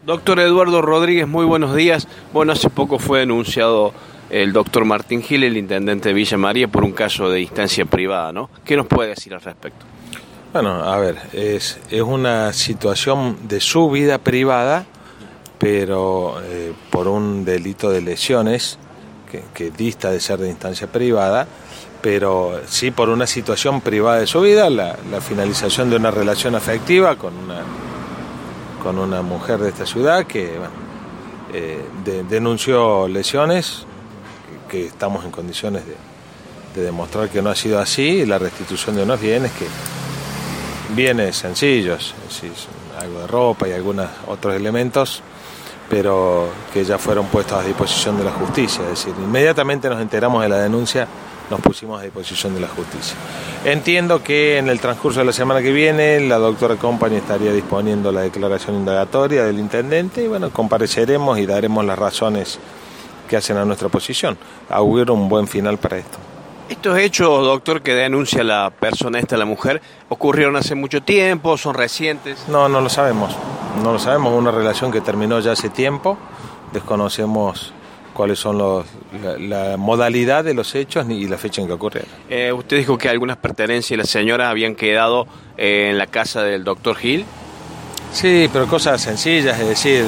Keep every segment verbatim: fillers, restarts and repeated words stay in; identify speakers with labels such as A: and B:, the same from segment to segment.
A: Doctor Eduardo Rodríguez, muy buenos días. Bueno, hace poco fue denunciado el doctor Martín Gil, el intendente de Villa María, por un caso de instancia privada, ¿no? ¿Qué nos puede decir al respecto?
B: Bueno, a ver, es, es una situación de su vida privada, pero eh, por un delito de lesiones que, que dista de ser de instancia privada, pero sí por una situación privada de su vida, la, la finalización de una relación afectiva con una, con una mujer de esta ciudad que bueno, eh, de, denunció lesiones, que, que estamos en condiciones de, de demostrar que no ha sido así, y la restitución de unos bienes que bienes sencillos, es decir, algo de ropa y algunos otros elementos, pero que ya fueron puestos a disposición de la justicia. Es decir, inmediatamente nos enteramos de la denuncia, nos pusimos a disposición de la justicia. Entiendo que en el transcurso de la semana que viene la doctora Company estaría disponiendo la declaración indagatoria del intendente y bueno, compareceremos y daremos las razones que hacen a nuestra posición. Auguro un buen final para esto.
A: Estos hechos, doctor, que denuncia la persona esta, la mujer, ¿ocurrieron hace mucho tiempo? ¿Son recientes?
B: No, no lo sabemos. No lo sabemos. Una relación que terminó ya hace tiempo. Desconocemos cuáles son los, la, la modalidad de los hechos ni la fecha en que ocurrieron.
A: Eh, usted dijo que algunas pertenencias de la señora habían quedado eh, en la casa del doctor Gil.
B: Sí, pero cosas sencillas, es decir...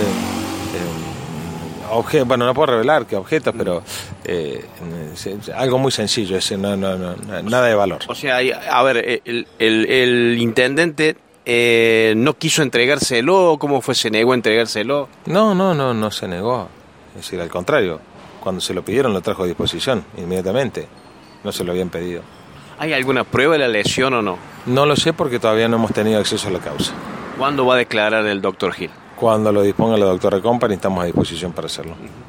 B: Obje- bueno, no puedo revelar qué objetos, pero eh, algo muy sencillo, es, no, no, no, nada de valor.
A: O sea, a ver, el, el, el intendente eh, no quiso entregárselo, ¿cómo fue? ¿Se negó a entregárselo?
B: No, no, no, no se negó. Es decir, al contrario, cuando se lo pidieron lo trajo a disposición inmediatamente. No se lo habían pedido.
A: ¿Hay alguna prueba de la lesión o no?
B: No lo sé porque todavía no hemos tenido acceso a la causa.
A: ¿Cuándo va a declarar el doctor Gil?
B: Cuando lo disponga la doctora Company estamos a disposición para hacerlo.